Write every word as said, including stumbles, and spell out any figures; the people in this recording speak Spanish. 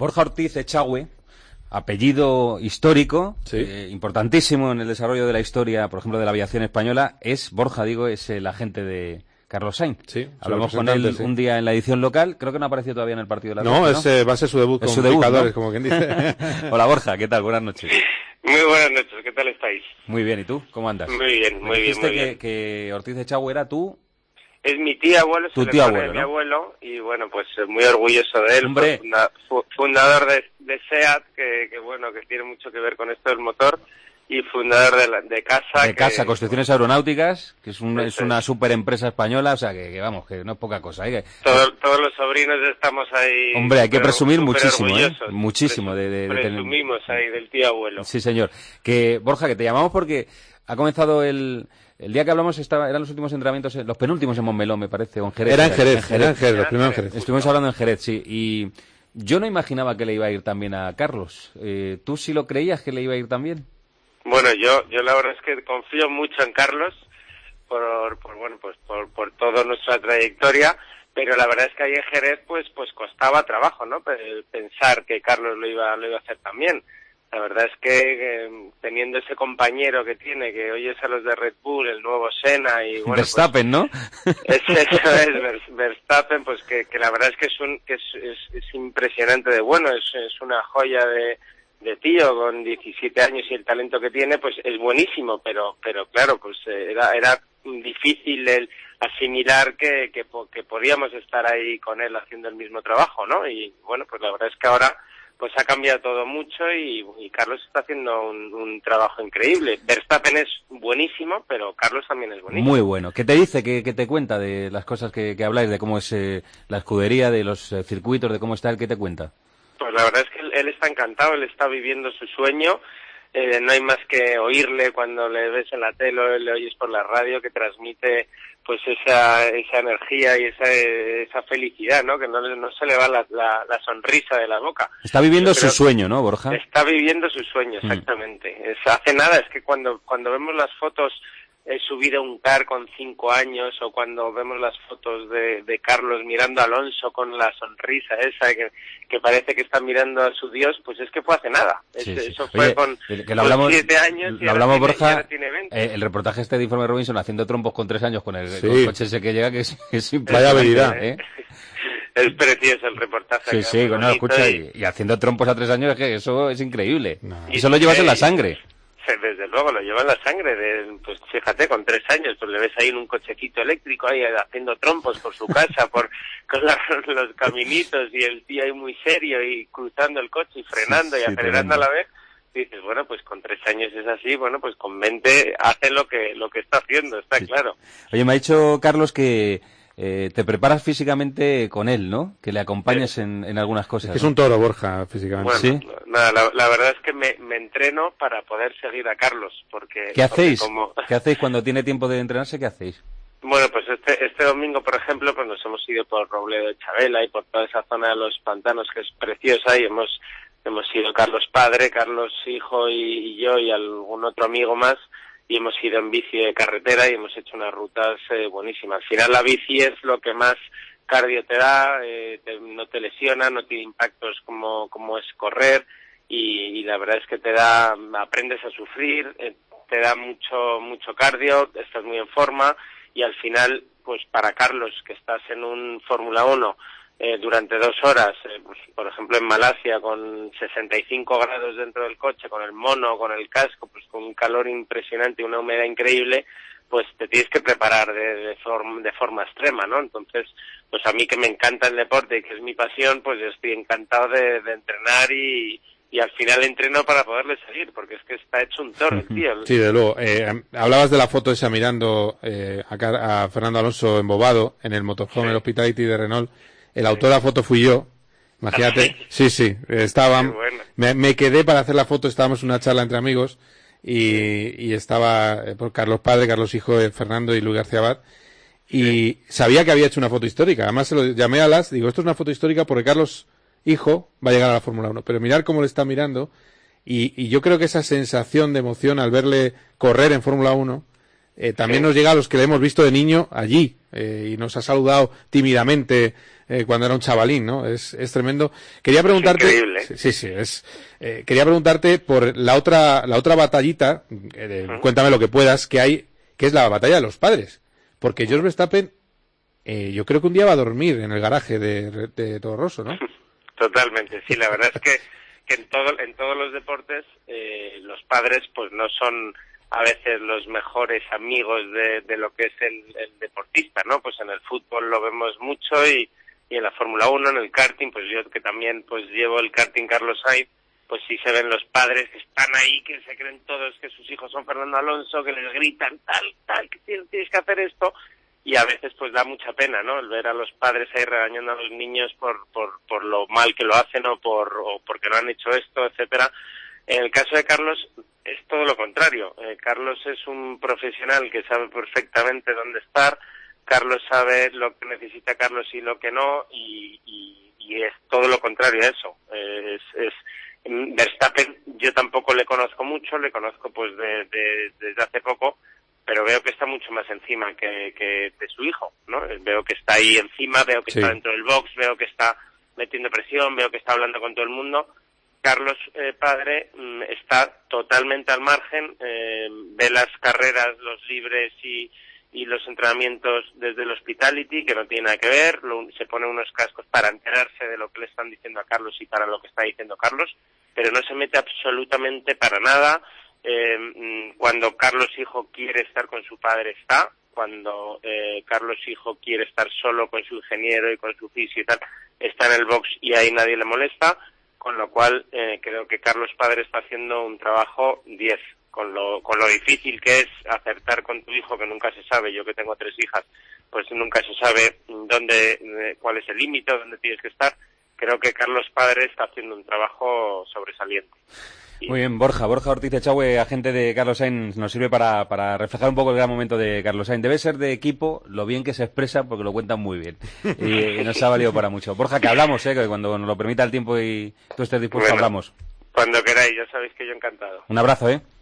Borja Ortiz Echagüe, apellido histórico, sí. eh, importantísimo en el desarrollo de la historia, por ejemplo, de la aviación española, es, Borja, digo, es el agente de Carlos Sainz. Sí, hablamos con él sí. un día en la edición local, creo que no ha aparecido todavía en el partido de la No, Vizca, ¿no? Es, va a ser su debut es con su debut, picadores, ¿no? como quien dice. Hola, Borja, ¿qué tal? Buenas noches. Muy buenas noches, ¿qué tal estáis? Muy bien, ¿y tú? ¿Cómo andas? Muy bien, muy bien, muy que, bien. que Ortiz Echagüe era tú... Es mi tío abuelo, tu es tío el abuelo, de mi ¿no? abuelo, y bueno, pues muy orgulloso de él. Hombre. Funda, fu, fundador de, de SEAT, que, que bueno, que tiene mucho que ver con esto del motor, y fundador de, la, de CASA. De que, CASA, Construcciones Aeronáuticas, que es, un, es es. una super empresa española, o sea, que, que vamos, que no es poca cosa. ¿eh? Todo, todos los sobrinos estamos ahí. Hombre, hay que super, presumir super muchísimo, ¿eh? orgullosos. Muchísimo de, de, de Presumimos tener... ahí del tío abuelo. Sí, señor. Que, Borja, que te llamamos porque ha comenzado el... El día que hablamos estaba, eran los últimos entrenamientos, los penúltimos en Montmeló, me parece, o en Jerez. Era en Jerez, en Jerez, era en Jerez, los primeros en Jerez. Estuvimos hablando en Jerez, sí. Y yo no imaginaba que le iba a ir también a Carlos. Eh, ¿Tú sí lo creías que le iba a ir también? Bueno, yo, yo la verdad es que confío mucho en Carlos por, por bueno, pues por, por toda nuestra trayectoria, pero la verdad es que ahí en Jerez, pues, pues costaba trabajo, ¿no? Pensar que Carlos lo iba, lo iba a hacer también. La verdad es que eh, teniendo ese compañero que tiene, que hoy es a los de Red Bull, el nuevo Senna y bueno, Verstappen, pues, ¿no? Es, eso es Verstappen, pues que, que la verdad es que es un que es, es, es impresionante de bueno, es, es una joya de, de tío con diecisiete años y el talento que tiene, pues es buenísimo, pero pero claro, pues era era difícil el asimilar que que, que podíamos estar ahí con él haciendo el mismo trabajo, ¿no? Y bueno, pues la verdad es que ahora pues ha cambiado todo mucho y, y Carlos está haciendo un, un trabajo increíble. Verstappen es buenísimo, pero Carlos también es buenísimo. Muy bueno. ¿Qué te dice? ¿Qué, qué te cuenta de las cosas que, que habláis? De cómo es eh, la escudería, de los eh, circuitos, de cómo está él. ¿Qué te cuenta? Pues la verdad es que él, él está encantado, él está viviendo su sueño. Eh, no hay más que oírle cuando le ves en la tele o le oyes por la radio, que transmite pues esa esa energía y esa esa felicidad, ¿no? Que no, no se le va la, la, la sonrisa de la boca. Está viviendo su sueño, ¿no, Borja? Está viviendo su sueño, exactamente. Mm. Es, hace nada, es que cuando cuando vemos las fotos eh, subido a un car con cinco años, o cuando vemos las fotos de, de Carlos mirando a Alonso con la sonrisa esa que, que parece que está mirando a su Dios, pues es que fue hace nada. Sí, es, sí. Eso fue Oye, con, que lo hablamos, con siete años y lo ahora hablamos, tiene, Borja, y ahora tiene veinte. Eh, el reportaje este de Informe Robinson haciendo trompos con tres años con el, sí. con el coche ese que llega, que es, es vaya habilidad, ¿eh? Es precioso el reportaje. Sí, sí, no, escucha, y, y haciendo trompos a tres años, es que eso es increíble. No. Y eso lo llevas en la sangre. Desde luego, lo lleva en la sangre. De, pues fíjate, con tres años, pues le ves ahí en un cochecito eléctrico, ahí haciendo trompos por su casa, por con la, los caminitos, y el tío ahí muy serio y cruzando el coche y frenando sí, y acelerando sí, a la vez. Y dices, bueno, pues con tres años es así, bueno, pues con veinte hace lo que lo que está haciendo, está sí. claro. Oye, me ha dicho Carlos que Eh, te preparas físicamente con él, ¿no? Que le acompañes sí. en, en algunas cosas. Es que ¿no? es un toro, Borja, físicamente. Bueno, ¿sí? Nada, la, la verdad es que me, me entreno para poder seguir a Carlos, porque... ¿Qué hacéis? Porque como... ¿Qué hacéis cuando tiene tiempo de entrenarse? ¿Qué hacéis? Bueno, pues este este domingo, por ejemplo, pues nos hemos ido por Robledo de Chabela y por toda esa zona de los pantanos que es preciosa, y hemos hemos ido Carlos padre, Carlos hijo y, y yo y algún otro amigo más, y hemos ido en bici de carretera y hemos hecho unas rutas eh, buenísimas. Al final la bici es lo que más cardio te da, eh, te, no te lesiona, no tiene impactos como, como es correr, y, y la verdad es que te da, aprendes a sufrir, eh, te da mucho mucho cardio, estás muy en forma, y al final, pues para Carlos, que estás en un Fórmula uno eh, durante dos horas, eh, pues, por ejemplo en Malasia, con sesenta y cinco grados dentro del coche, con el mono, con el casco, pues con un calor impresionante y una humedad increíble, pues te tienes que preparar de, de, forma, de forma extrema, ¿no? Entonces, pues a mí, que me encanta el deporte y que es mi pasión, pues estoy encantado de, de entrenar, y, y al final entreno para poderle seguir, porque es que está hecho un toro el tío. Sí, de luego. Eh, hablabas de la foto esa mirando eh, a, a Fernando Alonso embobado en el motorhome, sí. el Hospitality de Renault. El autor de la foto fui yo. Imagínate. Sí, sí. Estaba, bueno. me, me quedé para hacer la foto, estábamos en una charla entre amigos, y, y estaba eh, por Carlos padre, Carlos hijo de Fernando y Luis García Abad, y sí. sabía que había hecho una foto histórica. Además se lo llamé a las, digo, esto es una foto histórica porque Carlos hijo va a llegar a la Fórmula uno. Pero mirar cómo le está mirando, y, y yo creo que esa sensación de emoción al verle correr en Fórmula uno eh, también sí. nos llega a los que le hemos visto de niño allí, eh, y nos ha saludado tímidamente eh, cuando era un chavalín, ¿no? Es, es tremendo. Quería preguntarte... Es increíble. Sí, sí, es... Eh, quería preguntarte por la otra, la otra batallita, eh, uh-huh. cuéntame lo que puedas, que hay, que es la batalla de los padres. Porque Jos Verstappen, eh, yo creo que un día va a dormir en el garaje de, de Toro Rosso, ¿no? Totalmente, sí, la verdad es que, que en todo, en todos los deportes, eh, los padres pues no son a veces los mejores amigos de, de lo que es el, el deportista, ¿no? Pues en el fútbol lo vemos mucho y, y en la Fórmula uno, en el karting, pues yo que también pues llevo el karting Carlos Sainz, pues sí se ven los padres que están ahí, que se creen todos que sus hijos son Fernando Alonso, que les gritan tal, tal, que tienes, tienes que hacer esto, y a veces pues da mucha pena, ¿no? El ver a los padres ahí regañando a los niños por por por lo mal que lo hacen o por o porque no han hecho esto, etcétera. En el caso de Carlos es todo lo contrario. Eh, Carlos es un profesional que sabe perfectamente dónde estar. Carlos sabe lo que necesita Carlos y lo que no, y, y, y es todo lo contrario a eso. Eh, es, es Verstappen, yo tampoco le conozco mucho, le conozco pues de, de, desde hace poco, pero veo que está mucho más encima que, que de su hijo, ¿no? Veo que está ahí encima, veo que sí. está dentro del box, veo que está metiendo presión, veo que está hablando con todo el mundo. Carlos, eh, padre, está totalmente al margen, eh, ve las carreras, los libres y, y los entrenamientos desde el hospitality, que no tiene nada que ver, lo, se pone unos cascos para enterarse de lo que le están diciendo a Carlos y para lo que está diciendo Carlos, pero no se mete absolutamente para nada. Eh, cuando Carlos hijo quiere estar con su padre está, cuando eh, Carlos hijo quiere estar solo con su ingeniero y con su fisio y tal, está en el box y ahí nadie le molesta, con lo cual eh, creo que Carlos padre está haciendo un trabajo diez, con lo con lo difícil que es acertar con tu hijo, que nunca se sabe. Yo que tengo tres hijas, pues nunca se sabe dónde, eh, cuál es el límite, dónde tienes que estar. Creo que Carlos padre está haciendo un trabajo sobresaliente. Muy bien, Borja, Borja Ortiz Echagüe, agente de Carlos Sainz, nos sirve para, para reflejar un poco el gran momento de Carlos Sainz. Debe ser de equipo lo bien que se expresa, porque lo cuentan muy bien. Y, y nos ha valido para mucho. Borja, que hablamos, ¿eh? Que cuando nos lo permita el tiempo y tú estés dispuesto, bueno, hablamos. Cuando queráis, ya sabéis que yo encantado. Un abrazo, ¿eh?